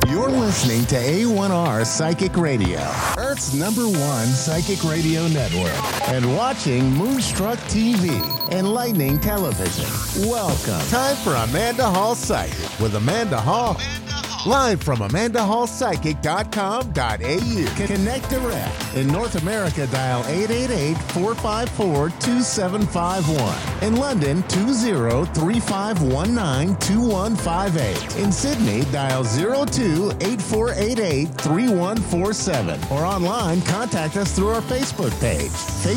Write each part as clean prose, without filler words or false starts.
You're listening to A1R Psychic Radio, Earth's #1 psychic radio network, and watching Moonstruck TV and Lightning Television. Welcome. Time for Amanda Hall Psychic with Amanda Hall. Live from AmandaHallPsychic.com.au. Connect direct. In North America, dial 888-454-2751. In London, 20-3519-2158. In Sydney, dial 02-8488-3147. Or online, contact us through our Facebook page,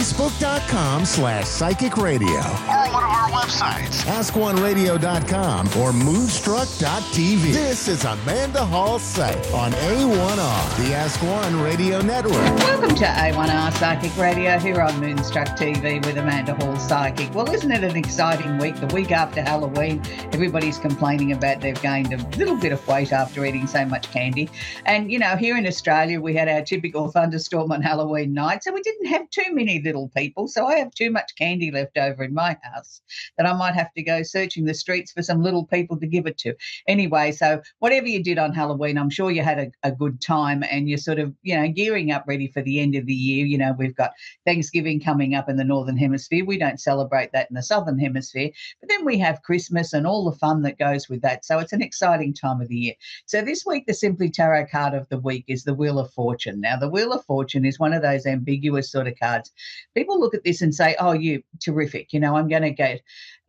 facebook.com/Psychic Radio. Or one of our websites, AskOneRadio.com or Moonstruck.tv. This is Amanda Hall Psychic on A1R, the Ask One Radio Network. Welcome to A1R Psychic Radio here on Moonstruck TV with Amanda Hall Psychic. Well, isn't it an exciting week? The week after Halloween, everybody's complaining about they've gained a little bit of weight after eating so much candy. And, you know, here in Australia, we had our typical thunderstorm on Halloween night, so we didn't have too many little people. So I have too much candy left over in my house that I might have to go searching the streets for some little people to give it to. Anyway, so whatever you did on Halloween, I'm sure you had a good time, and you're sort of, you know, gearing up ready for the end of the year. You know, we've got Thanksgiving coming up in the Northern Hemisphere. We don't celebrate that in the Southern Hemisphere, but then we have Christmas and all the fun that goes with that. So it's an exciting time of the year. So this week, the Simply Tarot card of the week is the Wheel of Fortune. Now, the Wheel of Fortune is one of those ambiguous sort of cards. People look at this and say, oh, you terrific. You know, I'm going to get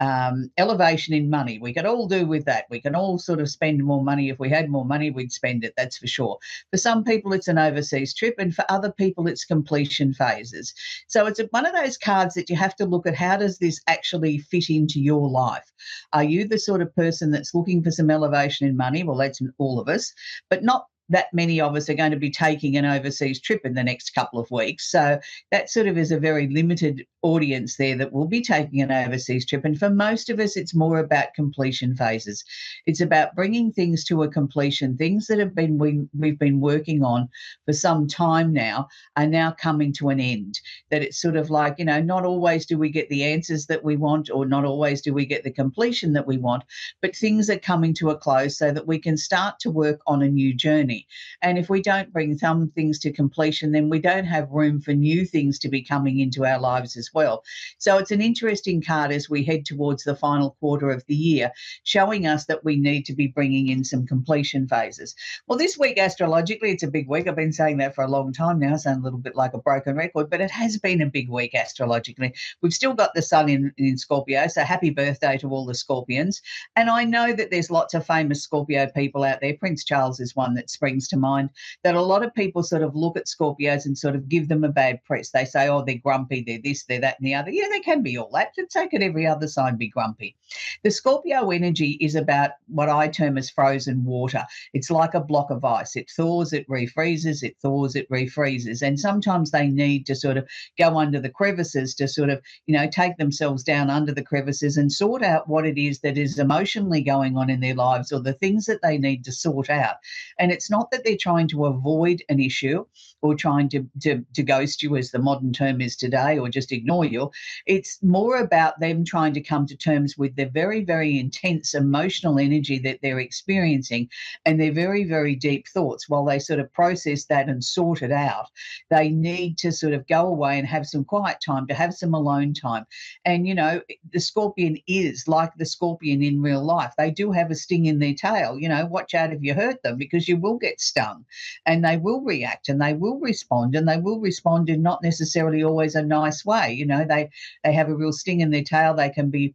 elevation in money. We could all do with that. We can all sort of spend more money. If we had more money, we'd spend it, that's for sure. For some people, it's an overseas trip, and for other people, it's completion phases. So it's one of those cards that you have to look at, how does this actually fit into your life? Are you the sort of person that's looking for some elevation in money? Well, that's all of us, but not that many of us are going to be taking an overseas trip in the next couple of weeks. So that sort of is a very limited audience there that will be taking an overseas trip. And for most of us, it's more about completion phases. It's about bringing things to a completion. Things that we've been working on for some time now are now coming to an end. That it's sort of like, you know, not always do we get the answers that we want, or not always do we get the completion that we want, but things are coming to a close so that we can start to work on a new journey. And if we don't bring some things to completion, then we don't have room for new things to be coming into our lives as well. So it's an interesting card as we head towards the final quarter of the year, showing us that we need to be bringing in some completion phases. Well, this week, astrologically, it's a big week. I've been saying that for a long time now. I sound a little bit like a broken record, but it has been a big week astrologically. We've still got the sun in Scorpio, so happy birthday to all the Scorpions. And I know that there's lots of famous Scorpio people out there. Prince Charles is one that springs to mind, that a lot of people sort of look at Scorpios and sort of give them a bad press. They say, oh, they're grumpy, they're this, they're that, and the other. Yeah, they can be all that. Let's take it every other sign be grumpy. The Scorpio energy is about what I term as frozen water. It's like a block of ice. It thaws, it refreezes, it thaws, it refreezes. And sometimes they need to sort of go under the crevices to sort of, you know, take themselves down under the crevices and sort out what it is that is emotionally going on in their lives, or the things that they need to sort out. And it's not that they're trying to avoid an issue or trying to ghost you, as the modern term is today, or just ignore you. It's more about them trying to come to terms with the very, very intense emotional energy that they're experiencing and their very, very deep thoughts. While they sort of process that and sort it out, they need to sort of go away and have some quiet time, to have some alone time. And, you know, the Scorpion is like the Scorpion in real life. They do have a sting in their tail. You know, watch out if you hurt them, because you will get stung, and they will react, and they will respond, and they will respond in not necessarily always a nice way. You know, they have a real sting in their tail. They can be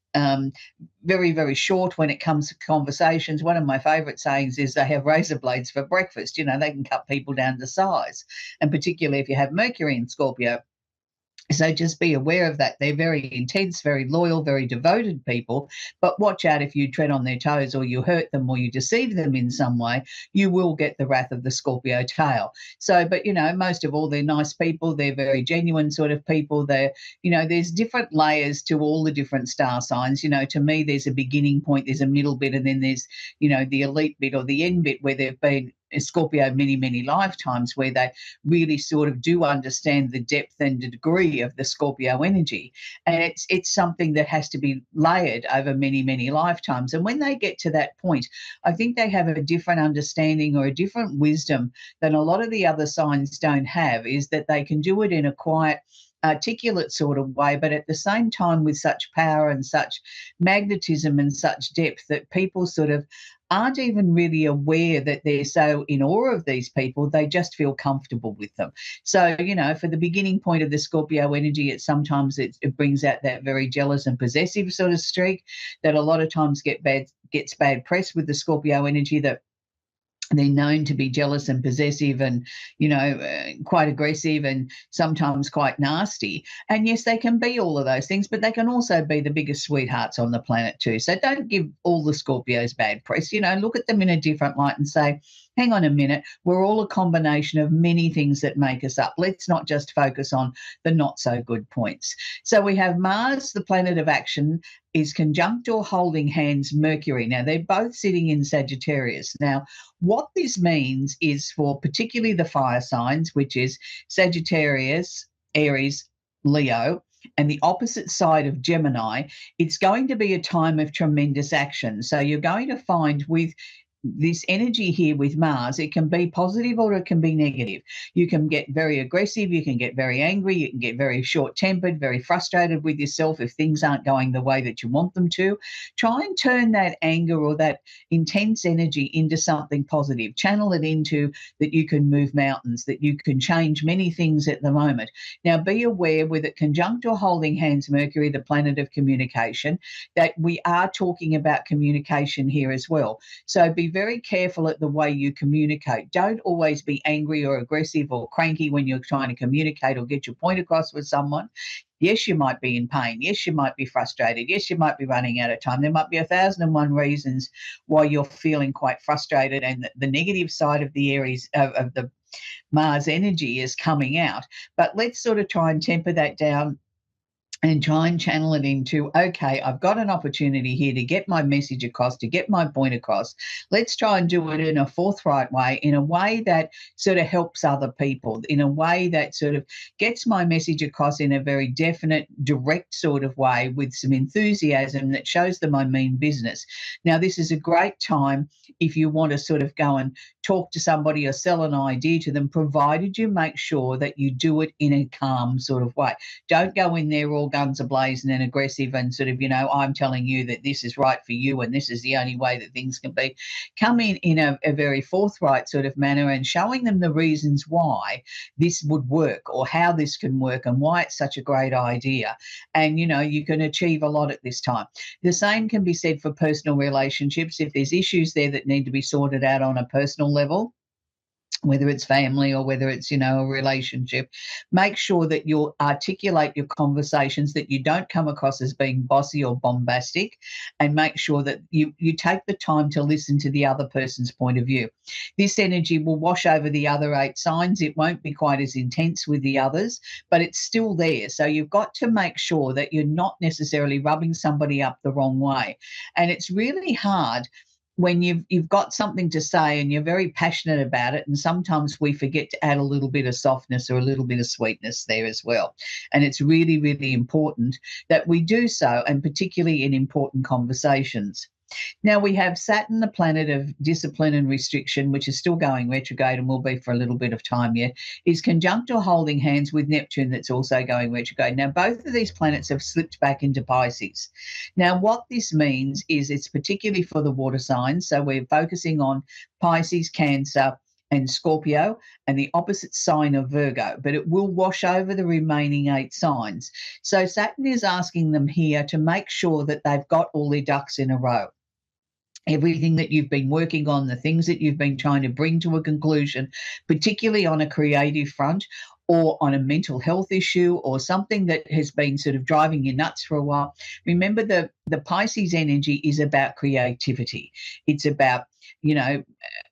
very, very short when it comes to conversations. One of my favourite sayings is they have razor blades for breakfast. You know, they can cut people down to size, and particularly if you have Mercury in Scorpio. So just be aware of that. They're very intense, very loyal, very devoted people, but watch out if you tread on their toes, or you hurt them, or you deceive them in some way, you will get the wrath of the Scorpio tail. So, but, you know, most of all, they're nice people. They're very genuine sort of people. They're, you know, there's different layers to all the different star signs. You know, to me, there's a beginning point, there's a middle bit, and then there's, you know, the elite bit or the end bit where they've been Scorpio many, many lifetimes, where they really sort of do understand the depth and the degree of the Scorpio energy. And it's something that has to be layered over many, many lifetimes. And when they get to that point, I think they have a different understanding or a different wisdom than a lot of the other signs don't have, is that they can do it in a quiet, articulate sort of way, but at the same time with such power and such magnetism and such depth that people sort of aren't even really aware that they're so in awe of these people. They just feel comfortable with them. So, for the beginning point of the Scorpio energy, sometimes it brings out that very jealous and possessive sort of streak that a lot of times gets bad press with the Scorpio energy, that they're known to be jealous and possessive and, quite aggressive and sometimes quite nasty. And yes, they can be all of those things, but they can also be the biggest sweethearts on the planet too. So don't give all the Scorpios bad press. Look at them in a different light and say, hang on a minute, we're all a combination of many things that make us up. Let's not just focus on the not so good points. So we have Mars, the planet of action, is conjunct or holding hands Mercury. Now, they're both sitting in Sagittarius. Now, what this means is for particularly the fire signs, which is Sagittarius, Aries, Leo, and the opposite side of Gemini, it's going to be a time of tremendous action. So you're going to find with this energy here with Mars, it can be positive or it can be negative. You can get very aggressive, you can get very angry, you can get very short-tempered, very frustrated with yourself if things aren't going the way that you want them to. Try and turn that anger or that intense energy into something positive. Channel it into that you can move mountains, that you can change many things at the moment. Now, be aware with it conjunct or holding hands Mercury, the planet of communication, that we are talking about communication here as well. So be very careful at the way you communicate. Don't always be angry or aggressive or cranky when you're trying to communicate or get your point across with someone. Yes, you might be in pain. Yes, you might be frustrated. Yes, you might be running out of time. There might be 1,001 reasons why you're feeling quite frustrated, and the negative side of the Aries of the Mars energy is coming out. But let's sort of try and temper that down and try and channel it into, okay, I've got an opportunity here to get my message across, to get my point across. Let's try and do it in a forthright way, in a way that sort of helps other people, in a way that sort of gets my message across in a very definite, direct sort of way with some enthusiasm that shows them I mean business. Now, this is a great time if you want to sort of go and talk to somebody or sell an idea to them, provided you make sure that you do it in a calm sort of way. Don't go in there all guns a-blazing and aggressive and sort of, I'm telling you that this is right for you and this is the only way that things can be. Come in a very forthright sort of manner and showing them the reasons why this would work or how this can work and why it's such a great idea. And, you can achieve a lot at this time. The same can be said for personal relationships. If there's issues there that need to be sorted out on a personal level, whether it's family or whether it's, a relationship, make sure that you articulate your conversations, that you don't come across as being bossy or bombastic, and make sure that you take the time to listen to the other person's point of view. This energy will wash over the other 8 signs. It won't be quite as intense with the others, but it's still there. So you've got to make sure that you're not necessarily rubbing somebody up the wrong way. And it's really hard when you've got something to say and you're very passionate about it, and sometimes we forget to add a little bit of softness or a little bit of sweetness there as well. And it's really, really important that we do so, and particularly in important conversations. Now, we have Saturn, the planet of discipline and restriction, which is still going retrograde and will be for a little bit of time yet, is conjunct or holding hands with Neptune, that's also going retrograde. Now, both of these planets have slipped back into Pisces. Now, what this means is it's particularly for the water signs. So we're focusing on Pisces, Cancer, and Scorpio, and the opposite sign of Virgo, but it will wash over the remaining 8 signs. So Saturn is asking them here to make sure that they've got all their ducks in a row. Everything that you've been working on, the things that you've been trying to bring to a conclusion, particularly on a creative front or on a mental health issue or something that has been sort of driving you nuts for a while. Remember, the Pisces energy is about creativity. It's about,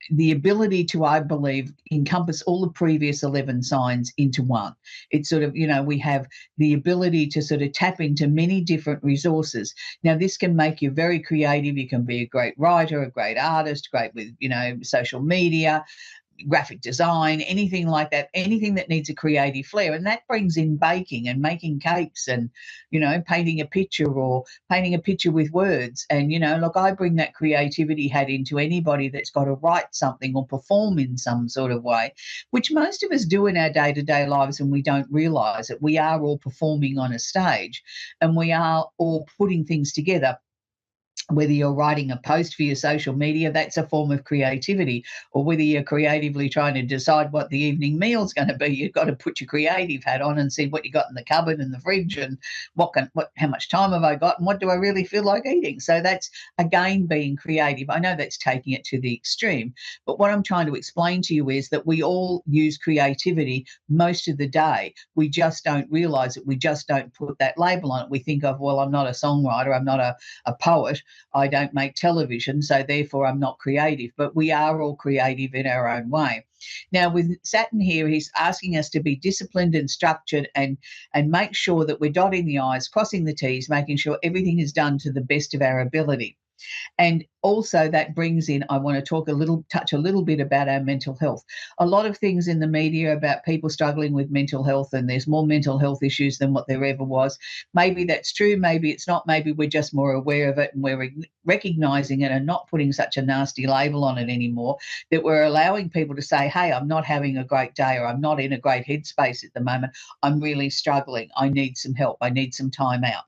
the ability to, I believe, encompass all the previous 11 signs into one. It's sort of, we have the ability to sort of tap into many different resources. Now, this can make you very creative. You can be a great writer, a great artist, great with, social media, graphic design, anything like that, anything that needs a creative flair. And that brings in baking and making cakes and, painting a picture or painting a picture with words. And, look, I bring that creativity hat into anybody that's got to write something or perform in some sort of way, which most of us do in our day-to-day lives and we don't realise it. We are all performing on a stage and we are all putting things together. Whether you're writing a post for your social media, that's a form of creativity, or whether you're creatively trying to decide what the evening meal's going to be, you've got to put your creative hat on and see what you got in the cupboard and the fridge and how much time have I got and what do I really feel like eating. So that's, again, being creative. I know that's taking it to the extreme, but what I'm trying to explain to you is that we all use creativity most of the day. We just don't realise it. We just don't put that label on it. We think of, well, I'm not a songwriter, I'm not a poet, I don't make television, so therefore I'm not creative. But we are all creative in our own way. Now, with Saturn here, he's asking us to be disciplined and structured and make sure that we're dotting the I's, crossing the T's, making sure everything is done to the best of our ability. And also that brings in, I want to touch a little bit about our mental health. A lot of things in the media about people struggling with mental health, and there's more mental health issues than what there ever was. Maybe that's true, maybe it's not, maybe we're just more aware of it and we're recognising it and not putting such a nasty label on it anymore, that we're allowing people to say, hey, I'm not having a great day, or I'm not in a great headspace at the moment, I'm really struggling, I need some help, I need some time out.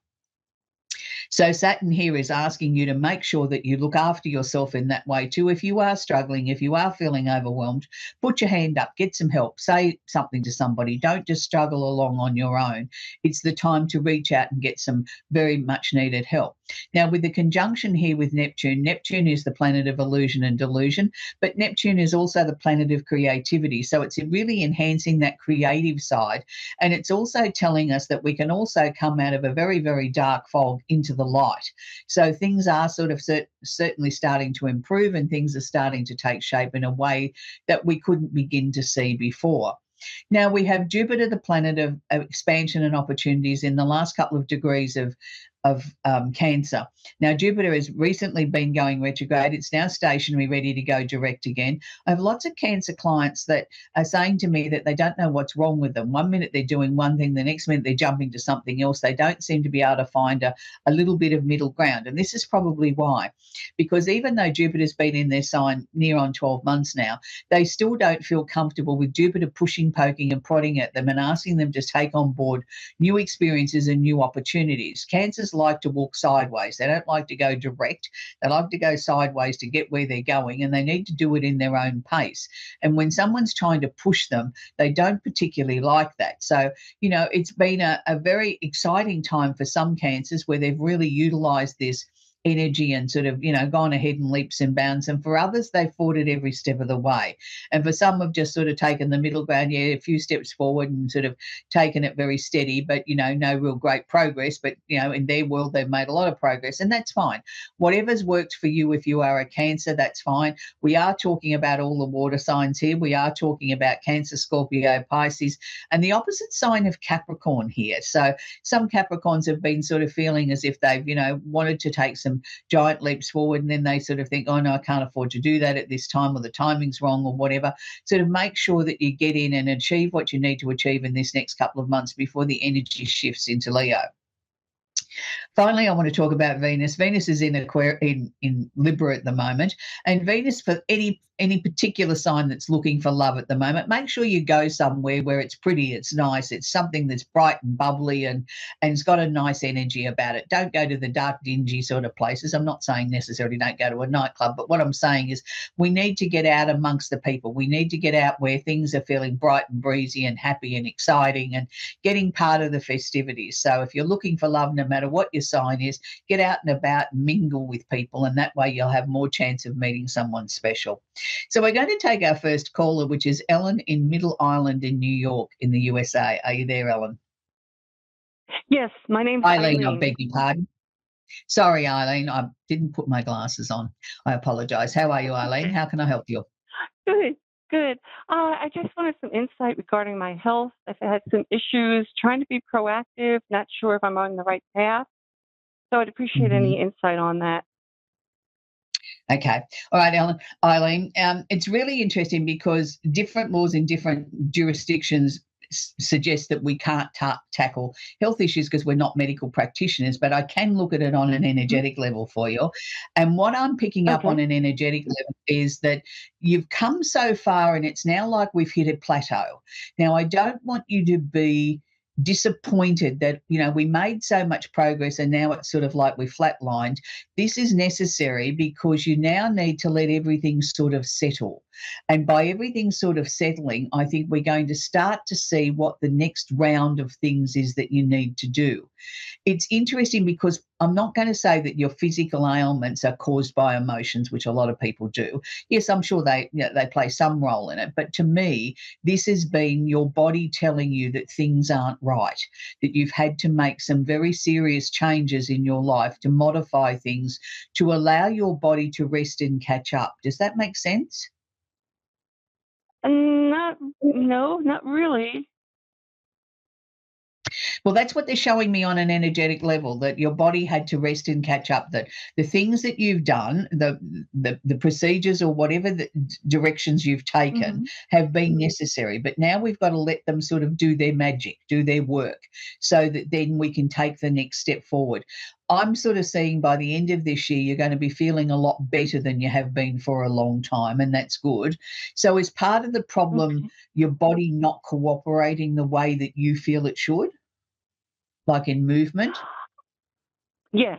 So Saturn here is asking you to make sure that you look after yourself in that way too. If you are struggling, if you are feeling overwhelmed, put your hand up, get some help, say something to somebody. Don't just struggle along on your own. It's the time to reach out and get some very much needed help. Now, with the conjunction here with Neptune, Neptune is the planet of illusion and delusion, but Neptune is also the planet of creativity. So it's really enhancing that creative side. And it's also telling us that we can also come out of a very, very dark fog into the light. So things are sort of certainly starting to improve, and things are starting to take shape in a way that we couldn't begin to see before. Now, we have Jupiter, the planet of expansion and opportunities, in the last couple of degrees of Cancer. Now, Jupiter has recently been going retrograde. It's now stationary, ready to go direct again. I have lots of Cancer clients that are saying to me that they don't know what's wrong with them. One minute they're doing one thing, the next minute they're jumping to something else. They don't seem to be able to find a little bit of middle ground. And this is probably why, because even though Jupiter's been in their sign near on 12 months now, they still don't feel comfortable with Jupiter pushing, poking and prodding at them and asking them to take on board new experiences and new opportunities. Cancers like to walk sideways. They don't like to go direct. They like to go sideways to get where they're going, and they need to do it in their own pace. And when someone's trying to push them, they don't particularly like that. So, it's been a very exciting time for some Cancers where they've really utilised this energy and sort of, gone ahead and leaps and bounds. And for others, they've fought it every step of the way. And for some have just sort of taken the middle ground, a few steps forward and sort of taken it very steady, but, no real great progress. But, in their world, they've made a lot of progress, and that's fine. Whatever's worked for you, if you are a Cancer, that's fine. We are talking about all the water signs here. We are talking about Cancer, Scorpio, Pisces, and the opposite sign of Capricorn here. So some Capricorns have been sort of feeling as if they've, wanted to take some giant leaps forward, and then they sort of think, oh no, I can't afford to do that at this time, or the timing's wrong, or whatever. So to make sure that you get in and achieve what you need to achieve in this next couple of months before the energy shifts into Leo. Finally, I want to talk about Venus. Venus is in Libra at the moment, and Venus, for any particular sign that's looking for love at the moment, make sure you go somewhere where it's pretty, it's nice, it's something that's bright and bubbly and it's got a nice energy about it. Don't go to the dark, dingy sort of places. I'm not saying necessarily don't go to a nightclub, but what I'm saying is we need to get out amongst the people. We need to get out where things are feeling bright and breezy and happy and exciting and getting part of the festivities. So if you're looking for love, no matter what your sign is, get out and about, mingle with people, and that way you'll have more chance of meeting someone special. So we're going to take our first caller, which is Ellen in Middle Island in New York in the USA. Are you there, Ellen? Yes, my name's Eileen. I beg your pardon. Sorry, Eileen, I didn't put my glasses on. I apologise. How are you, Eileen? How can I help you? Good, good. I just wanted some insight regarding my health. If I had some issues, trying to be proactive, not sure if I'm on the right path. So I'd appreciate Mhm. any insight on that. Okay. All right, Eileen. It's really interesting because different laws in different jurisdictions suggest that we can't tackle health issues because we're not medical practitioners, but I can look at it on an Mhm. energetic level for you. And what I'm picking up on Okay. an energetic level is that you've come so far and it's now like we've hit a plateau. Now, I don't want you to be disappointed that, we made so much progress and now it's sort of like we flatlined. This is necessary because you now need to let everything sort of settle. And by everything sort of settling, I think we're going to start to see what the next round of things is that you need to do. It's interesting because I'm not going to say that your physical ailments are caused by emotions, which a lot of people do. Yes, I'm sure they play some role in it, but to me, this has been your body telling you that things aren't right, that you've had to make some very serious changes in your life to modify things to allow your body to rest and catch up. Does that make sense? Not really. Well, that's what they're showing me on an energetic level, that your body had to rest and catch up, that the things that you've done, the procedures or whatever the directions you've taken Hmm. have been necessary. But now we've got to let them sort of do their magic, do their work, so that then we can take the next step forward. I'm sort of seeing by the end of this year, you're going to be feeling a lot better than you have been for a long time, and that's good. So, is part of the problem Okay. your body not cooperating the way that you feel it should? Like in movement? Yes.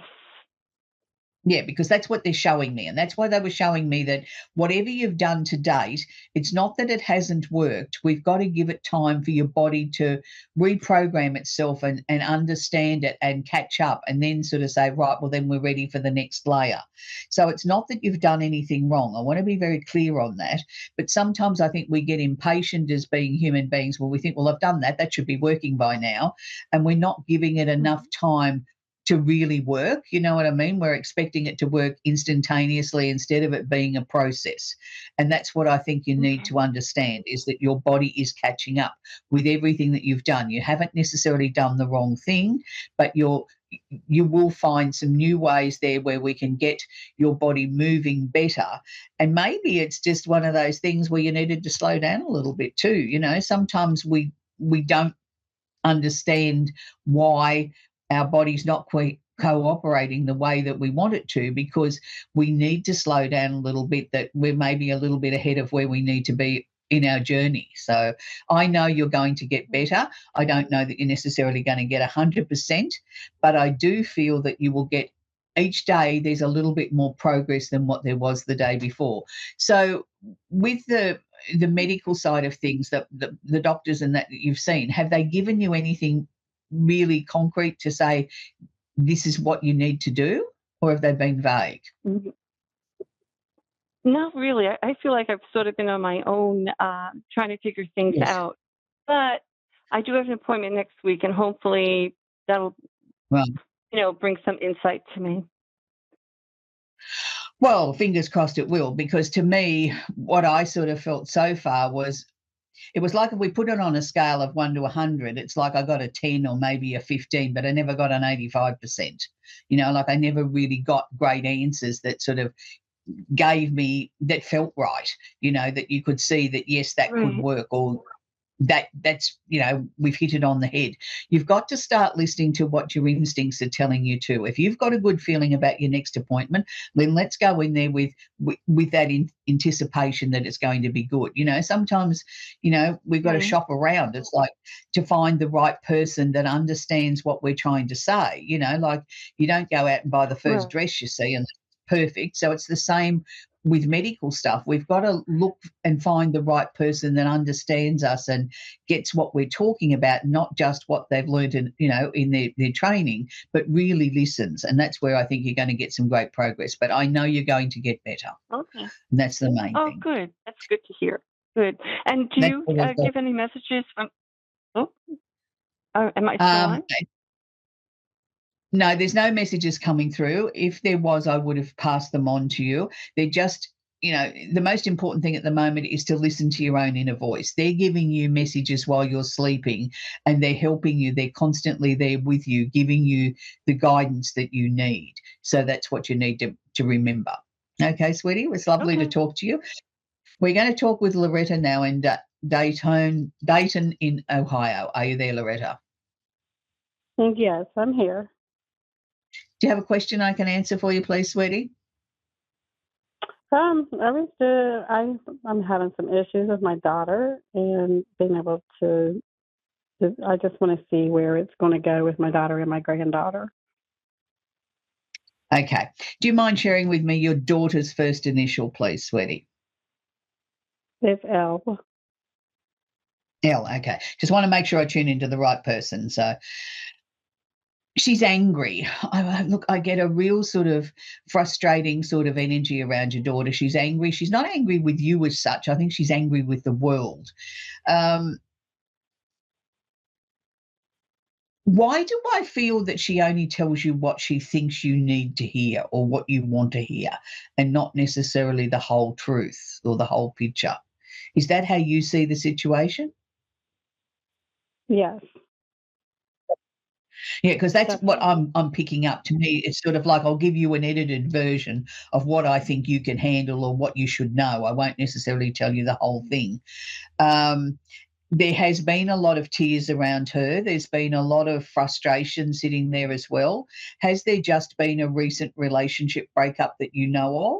Yeah, because that's what they're showing me. And that's why they were showing me that whatever you've done to date, it's not that it hasn't worked. We've got to give it time for your body to reprogram itself and understand it and catch up and then sort of say, right, well, then we're ready for the next layer. So it's not that you've done anything wrong. I want to be very clear on that. But sometimes I think we get impatient as being human beings. Well, we think, well, I've done that. That should be working by now. And we're not giving it enough Mhm. time to really work. You know what I mean? We're expecting it to work instantaneously instead of it being a process. And that's what I think you need Okay. to understand, is that your body is catching up with everything that you've done. You haven't necessarily done the wrong thing, but you will find some new ways there where we can get your body moving better. And maybe it's just one of those things where you needed to slow down a little bit too. Sometimes we don't understand why our body's not quite cooperating the way that we want it to, because we need to slow down a little bit, that we're maybe a little bit ahead of where we need to be in our journey. So I know you're going to get better. I don't know that you're necessarily going to get 100%, but I do feel that you will get, each day there's a little bit more progress than what there was the day before. So with the medical side of things, the doctors and that you've seen, have they given you anything really concrete to say this is what you need to do, or have they been vague? Mhm. Not really. I feel like I've sort of been on my own, trying to figure things Yes. out. But I do have an appointment next week, and hopefully that'll, Well, bring some insight to me. well, fingers crossed it will, because to me, what I sort of felt so far was, it was like if we put it on a scale of 1 to 100, it's like I got a 10 or maybe a 15, but I never got an 85%. Like I never really got great answers that sort of gave me, that felt right, that you could see that, yes, that could Right. work, or that's we've hit it on the head. You've got to start listening to what your instincts are telling you to. If you've got a good feeling about your next appointment, then let's go in there with that anticipation that it's going to be good. Sometimes we've got to Right. shop around. It's like to find the right person that understands what we're trying to say. Like you don't go out and buy the first Right. dress you see and perfect. So it's the same with medical stuff. We've got to look and find the right person that understands us and gets what we're talking about, not just what they've learned in their training, but really listens. And that's where I think you're going to get some great progress. But I know you're going to get better. Okay. And that's the main Oh, thing. good. That's good to hear. Good. And do That's you what we've got. give any messages from? Oh, am I still Um, on? no, there's no messages coming through. If there was, I would have passed them on to you. They're just the most important thing at the moment is to listen to your own inner voice. They're giving you messages while you're sleeping, and they're helping you. They're constantly there with you, giving you the guidance that you need. So that's what you need to remember. Okay, sweetie, it was lovely to talk to you. We're going to talk with Loretta now in Dayton in Ohio. Are you there, Loretta? Yes, I'm here. Do you have a question I can answer for you, please, sweetie? I'm having some issues with my daughter and being able to. I just want to see where it's going to go with my daughter and my granddaughter. Okay. Do you mind sharing with me your daughter's first initial, please, sweetie? It's L. L, okay. Just want to make sure I tune into the right person. So she's angry. I get a real sort of frustrating sort of energy around your daughter. She's angry. She's not angry with you as such. I think she's angry with the world. Why do I feel that she only tells you what she thinks you need to hear or what you want to hear, and not necessarily the whole truth or the whole picture? Is that how you see the situation? Yes. Yeah, because that's what I'm picking up. To me, it's sort of like I'll give you an edited version of what I think you can handle or what you should know. I won't necessarily tell you the whole thing. There has been a lot of tears around her. There's been a lot of frustration sitting there as well. Has there just been a recent relationship breakup that you know of?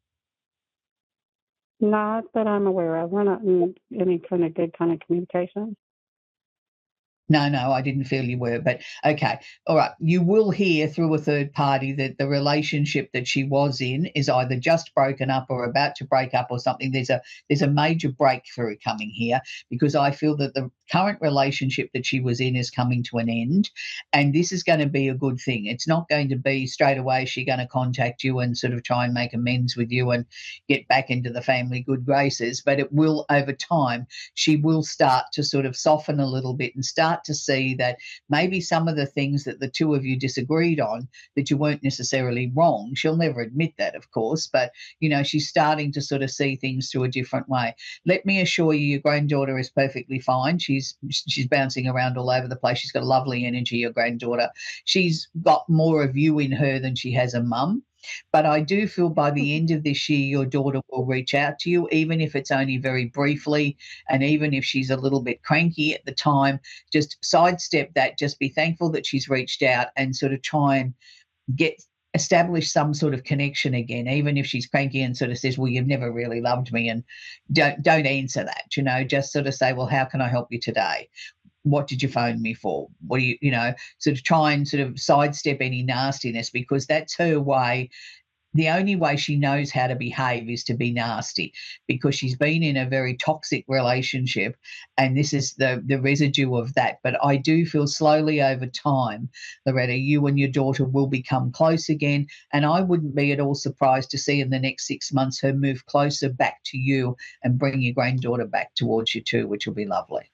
Not that I'm aware of. We're not in any kind of good kind of communication. No, I didn't feel you were, but okay. All right. You will hear through a third party that the relationship that she was in is either just broken up or about to break up or something. There's a major breakthrough coming here, because I feel that the current relationship that she was in is coming to an end, and this is going to be a good thing. It's not going to be straight away she's going to contact you and sort of try and make amends with you and get back into the family good graces, but it will, over time, she will start to sort of soften a little bit and start to see that maybe some of the things that the two of you disagreed on, that you weren't necessarily wrong. She'll never admit that, of course, but, she's starting to sort of see things through a different way. Let me assure you, your granddaughter is perfectly fine. She's bouncing around all over the place. She's got a lovely energy, your granddaughter. She's got more of you in her than she has a mum. But I do feel by the end of this year, your daughter will reach out to you, even if it's only very briefly, and even if she's a little bit cranky at the time, just sidestep that. Just be thankful that she's reached out and sort of try and establish some sort of connection again, even if she's cranky and sort of says, well, you've never really loved me, and don't answer that, just sort of say, well, how can I help you today? What did you phone me for? What do you, sort of try and sort of sidestep any nastiness, because that's her way. The only way she knows how to behave is to be nasty, because she's been in a very toxic relationship, and this is the residue of that. But I do feel slowly over time, Loretta, you and your daughter will become close again, and I wouldn't be at all surprised to see in the next 6 months her move closer back to you and bring your granddaughter back towards you too, which will be lovely.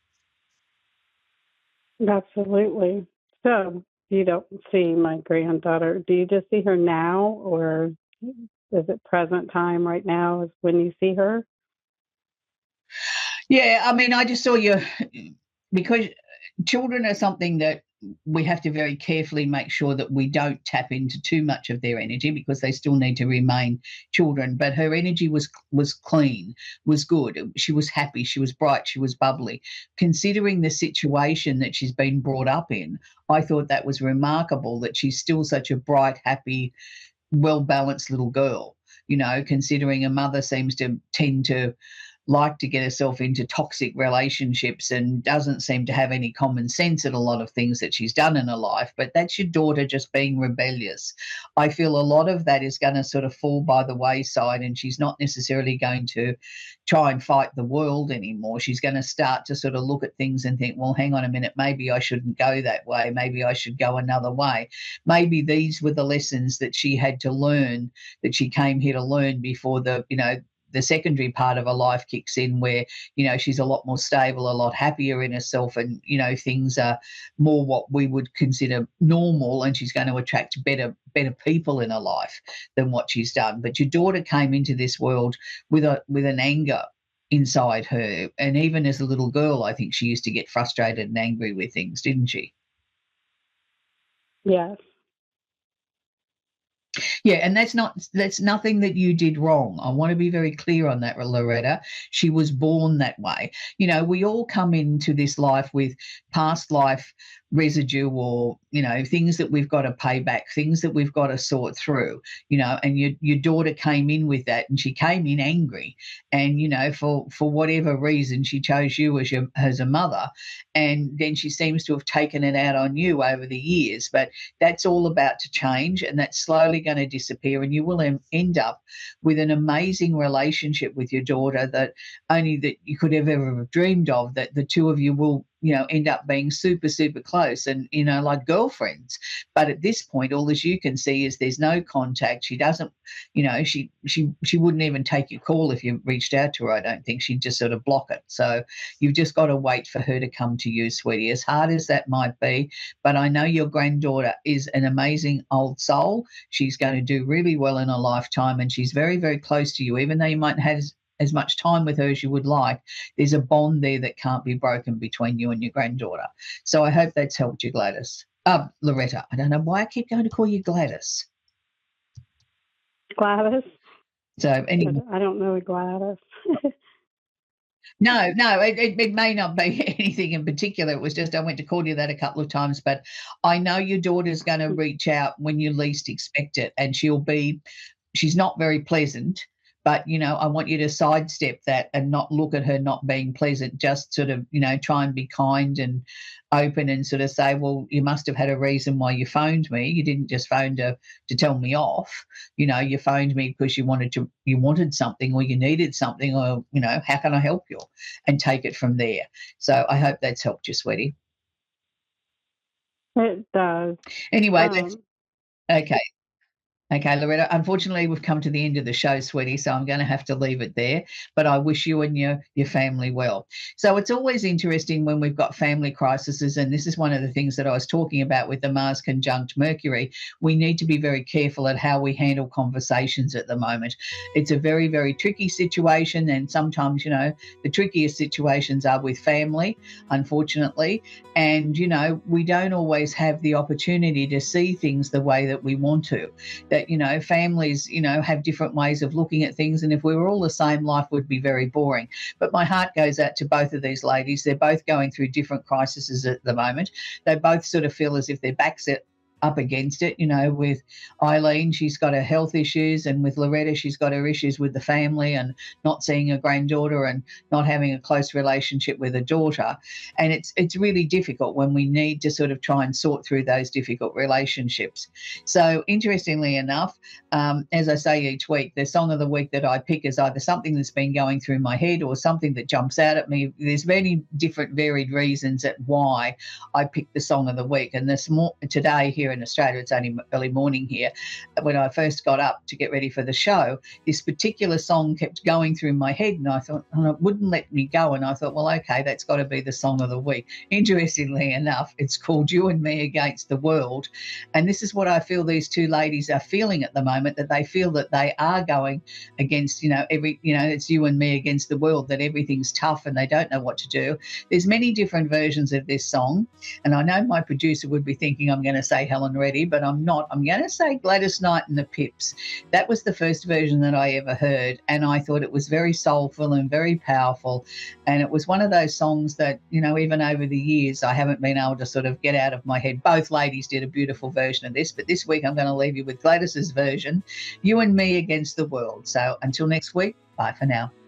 Absolutely. So you don't see my granddaughter. Do you just see her now, or is it present time right now is when you see her? Yeah, I mean, I just saw you, because children are something that we have to very carefully make sure that we don't tap into too much of their energy, because they still need to remain children. But her energy was clean, was good. She was happy. She was bright. She was bubbly. Considering the situation that she's been brought up in, I thought that was remarkable, that she's still such a bright, happy, well-balanced little girl, considering a mother seems to tend to like to get herself into toxic relationships and doesn't seem to have any common sense in a lot of things that she's done in her life. But that's your daughter just being rebellious. I feel a lot of that is going to sort of fall by the wayside, and she's not necessarily going to try and fight the world anymore. She's going to start to sort of look at things and think, well, hang on a minute, maybe I shouldn't go that way. Maybe I should go another way. Maybe these were the lessons that she had to learn, that she came here to learn before the secondary part of her life kicks in where, you know, she's a lot more stable, a lot happier in herself, and, you know, things are more what we would consider normal, and she's going to attract better people in her life than what she's done. But your daughter came into this world with an anger inside her, and even as a little girl, I think she used to get frustrated and angry with things, didn't she? Yes. Yeah, and that's nothing that you did wrong. I want to be very clear on that, Loretta. She was born that way. You know, we all come into this life with past life residue, or, you know, things that we've got to pay back, things that we've got to sort through, you know, and your daughter came in with that, and she came in angry, and, you know, for whatever reason, she chose you as a mother, and then she seems to have taken it out on you over the years. But that's all about to change, and that's slowly going to disappear, and you will end up with an amazing relationship with your daughter that only that you could have ever have dreamed of, that the two of you will, you know, end up being super, super close and, you know, like girlfriends. But at this point, all as you can see is there's no contact. She doesn't, you know, she wouldn't even take your call if you reached out to her. I don't think. She'd just sort of block it. So you've just got to wait for her to come to you, sweetie, as hard as that might be. But I know your granddaughter is an amazing old soul. She's going to do really well in her lifetime, and she's very, very close to you, even though you might have as much time with her as you would like. There's a bond there that can't be broken between you and your granddaughter. So I hope that's helped you, Gladys. Loretta. I don't know why I keep going to call you Gladys. Gladys. So anyway. I don't know a Gladys. No, it may not be anything in particular. It was just I went to call you that a couple of times, but I know your daughter's going to reach out when you least expect it, and she's not very pleasant. But, you know, I want you to sidestep that and not look at her not being pleasant. Just sort of, you know, try and be kind and open and sort of say, well, you must have had a reason why you phoned me. You didn't just phone to tell me off. You know, you phoned me because you wanted something, or you needed something, or, you know, how can I help you? And take it from there. So I hope that's helped you, sweetie. It does. Anyway, that's okay. Okay, Loretta, unfortunately, we've come to the end of the show, sweetie, so I'm going to have to leave it there. But I wish you and your family well. So it's always interesting when we've got family crises, and this is one of the things that I was talking about with the Mars conjunct Mercury. We need to be very careful at how we handle conversations at the moment. It's a very, very tricky situation, and sometimes, you know, the trickiest situations are with family, unfortunately. And, you know, we don't always have the opportunity to see things the way that we want to. That, you know, families, you know, have different ways of looking at things. And if we were all the same, life would be very boring. But my heart goes out to both of these ladies. They're both going through different crises at the moment. They both sort of feel as if their backs up against it. You know, with Eileen, she's got her health issues, and with Loretta, she's got her issues with the family and not seeing her granddaughter and not having a close relationship with her daughter. And it's really difficult when we need to sort of try and sort through those difficult relationships. So interestingly enough, as I say each week, the song of the week that I pick is either something that's been going through my head or something that jumps out at me. There's many different varied reasons at why I pick the song of the week. And today here in Australia, it's only early morning here, when I first got up to get ready for the show, this particular song kept going through my head, and I thought, and it wouldn't let me go, and I thought, well, okay, that's got to be the song of the week. Interestingly enough, it's called You and Me Against the World, and this is what I feel these two ladies are feeling at the moment, that they feel that they are going against, you know, it's you and me against the world, that everything's tough and they don't know what to do. There's many different versions of this song, and I know my producer would be thinking I'm going to say Helen Reddy, but I'm not. I'm going to say Gladys Knight and the Pips. That was the first version that I ever heard, and I thought it was very soulful and very powerful, and it was one of those songs that, you know, even over the years, I haven't been able to sort of get out of my head. Both ladies did a beautiful version of this, but this week I'm going to leave you with Gladys's version, You and Me Against the World. So until next week, bye for now.